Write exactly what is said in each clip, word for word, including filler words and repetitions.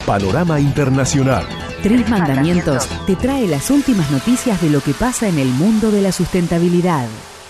Panorama Internacional. Tres Mandamientos te trae las últimas noticias de lo que pasa en el mundo de la sustentabilidad.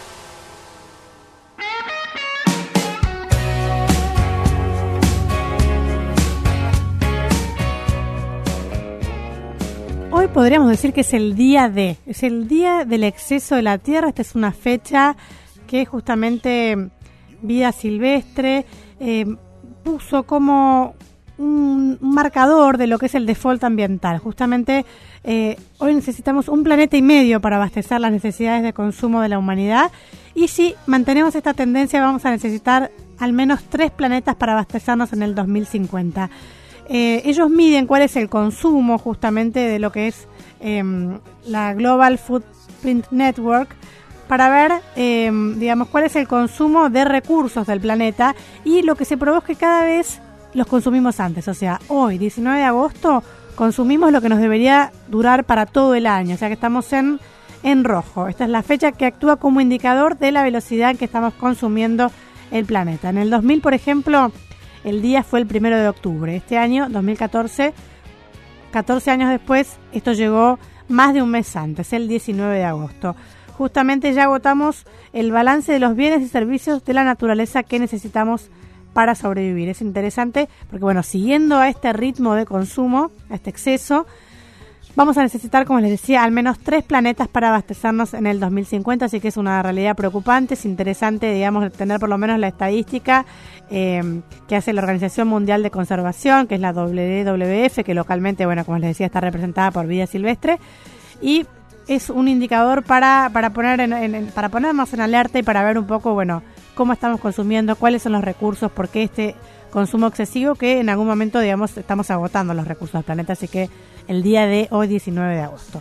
Hoy podríamos decir que es el día de, es el día del exceso de la tierra. Esta es una fecha que justamente Vida Silvestre eh, puso como un marcador de lo que es el default ambiental. Justamente eh, hoy necesitamos un planeta y medio para abastecer las necesidades de consumo de la humanidad, y si mantenemos esta tendencia vamos a necesitar al menos tres planetas para abastecernos en el dos mil cincuenta. Eh, ellos miden cuál es el consumo justamente de lo que es eh, la Global Footprint Network, para ver, eh, digamos, cuál es el consumo de recursos del planeta, y lo que se probó es que cada vez los consumimos antes. O sea, hoy, diecinueve de agosto, consumimos lo que nos debería durar para todo el año. O sea que estamos en, en rojo. Esta es la fecha que actúa como indicador de la velocidad en que estamos consumiendo el planeta. En el dos mil, por ejemplo, el día fue el primero de octubre. Este año, dos mil catorce, catorce años después, esto llegó más de un mes antes, el diecinueve de agosto. Justamente ya agotamos el balance de los bienes y servicios de la naturaleza que necesitamos para sobrevivir. Es interesante porque, bueno, siguiendo a este ritmo de consumo, a este exceso, vamos a necesitar, como les decía, al menos tres planetas para abastecernos en el dos mil cincuenta, así que es una realidad preocupante. Es interesante, digamos, tener por lo menos la estadística eh, que hace la Organización Mundial de Conservación, que es la W W F, que localmente, bueno, como les decía, está representada por Vida Silvestre, y es un indicador para, para, poner en, en, para ponernos en alerta y para ver un poco, bueno, cómo estamos consumiendo, cuáles son los recursos, por qué este consumo excesivo, que en algún momento, digamos, estamos agotando los recursos del planeta. Así que el día de hoy, diecinueve de agosto.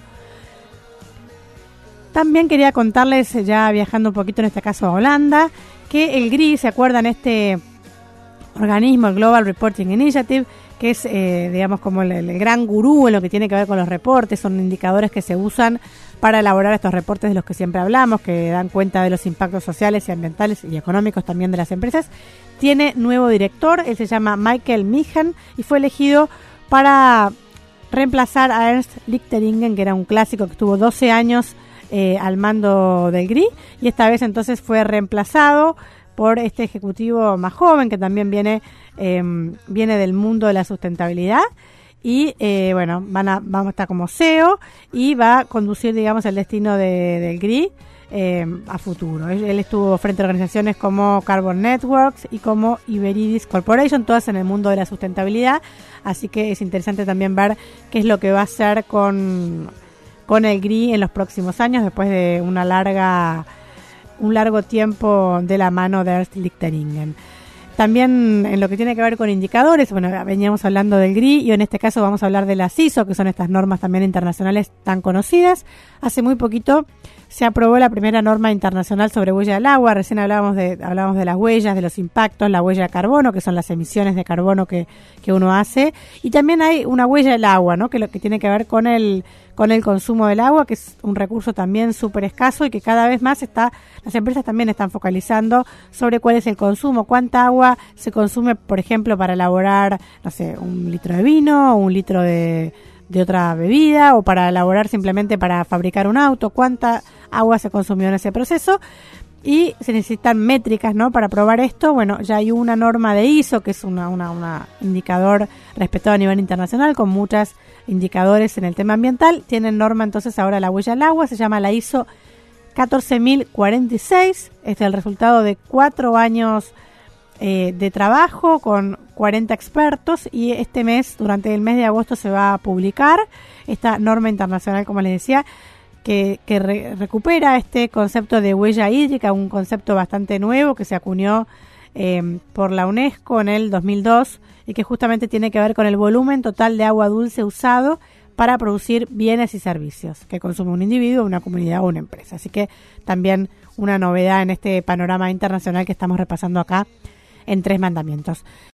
También quería contarles, ya viajando un poquito en este caso a Holanda, que el G R I, ¿se acuerdan? Este organismo, el Global Reporting Initiative, que es, eh, digamos, como el, el gran gurú en lo que tiene que ver con los reportes. Son indicadores que se usan para elaborar estos reportes de los que siempre hablamos, que dan cuenta de los impactos sociales y ambientales y económicos también de las empresas. Tiene nuevo director, él se llama Michael Meehan, y fue elegido para reemplazar a Ernst Lichteringen, que era un clásico que estuvo doce años eh, al mando del G R I, y esta vez entonces fue reemplazado por este ejecutivo más joven, que también viene eh, viene del mundo de la sustentabilidad, y eh, bueno, van a, vamos a estar como C E O, y va a conducir, digamos, el destino de, del G R I eh, a futuro. Él, él estuvo frente a organizaciones como Carbon Networks y como Iberidis Corporation, todas en el mundo de la sustentabilidad, así que es interesante también ver qué es lo que va a hacer con, con el G R I en los próximos años, después de una larga un largo tiempo de la mano de Ernst Lichteringen. También en lo que tiene que ver con indicadores, bueno, veníamos hablando del G R I, y en este caso vamos a hablar de las I S O, que son estas normas también internacionales tan conocidas. Hace muy poquito se aprobó la primera norma internacional sobre huella del agua. Recién hablábamos de hablábamos de las huellas, de los impactos, la huella de carbono, que son las emisiones de carbono que, que uno hace, y también hay una huella del agua, ¿no? Que lo que tiene que ver con el con el consumo del agua, que es un recurso también súper escaso y que cada vez más está, las empresas también están focalizando sobre cuál es el consumo, cuánta agua se consume, por ejemplo, para elaborar, no sé, un litro de vino o un litro de, de otra bebida, o para elaborar simplemente para fabricar un auto, cuánta agua se consumió en ese proceso. Y se necesitan métricas, ¿no?, para probar esto. Bueno, ya hay una norma de I S O, que es una, una, una indicador respetado a nivel internacional, con muchos indicadores en el tema ambiental. Tienen norma entonces ahora la huella del agua, se llama la I S O catorce mil cuarenta y seis. Este es el resultado de cuatro años eh, de trabajo con cuarenta expertos, y este mes, durante el mes de agosto, se va a publicar esta norma internacional, como les decía, que, que re, recupera este concepto de huella hídrica, un concepto bastante nuevo que se acuñó eh, por la UNESCO en el dos mil dos, y que justamente tiene que ver con el volumen total de agua dulce usado para producir bienes y servicios que consume un individuo, una comunidad o una empresa. Así que también una novedad en este panorama internacional que estamos repasando acá en Tres Mandamientos.